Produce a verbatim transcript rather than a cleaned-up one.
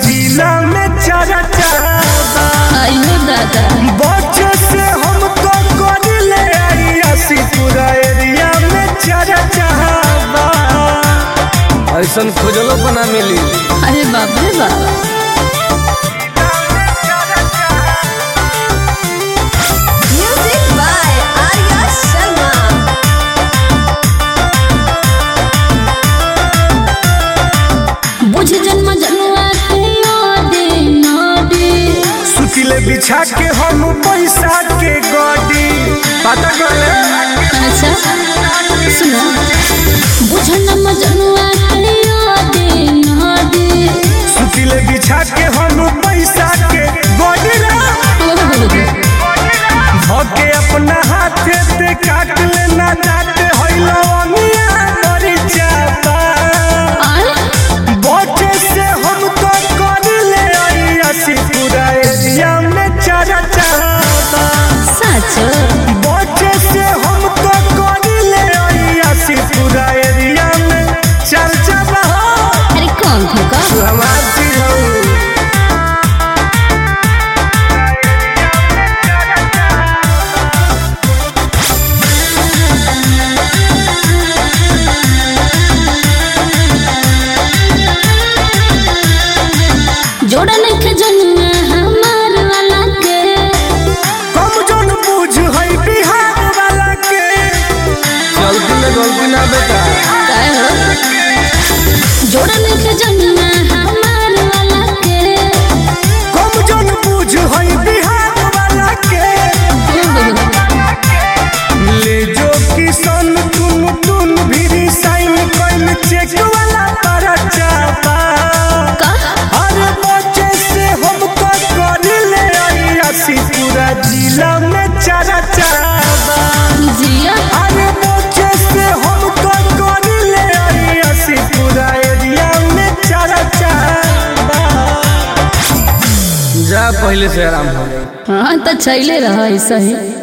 जिला में चारा चाबा आइयो दादा बच्चे से हमको कर ले आई आसी पूरा एरिया में चारा चाबा ऐसन खोजलो बना मिली। अरे बाप रे बाप बिछा के हम पैसा के गाड़ी पता कर ले। अच्छा सुनो बुझन मजनुआ कलियो दे नाडी सुतिले बिछा के हम पैसा के गाड़ी भके अपना हाथ से काट लेना दांत होइलो अमिया मरी जाता बच्चे से हम तो कर ले आई आसी पूरा एरिया में चारा चाबा सच बच्चे से हम तो कर ले आई आसी पूरा एरिया में चारा चाबा। अरे कौन ठोका हमार चीज हो जोड़ा नहीं जनुआ हमार वाला के कम जन बुझ है बिहार वाला के गलती में गलती ना बेटा काय हो जोड़ा नहीं जनुआ हमार वाला के कम जन बुझ है बिहार वाला के ले जो किसान तुम तुम भी साइन कइल चेक वाला पर चाबा अरे बच्चे से हमको कर ले आई आसी पूरा जिला में चारा चाबा जिया अरे बच्चे से हमको कर ले आई आसी पूरा एरिया में चारा चाबा। जा पहले से आराम हो हाँ तो चले रहा ऐसा ही।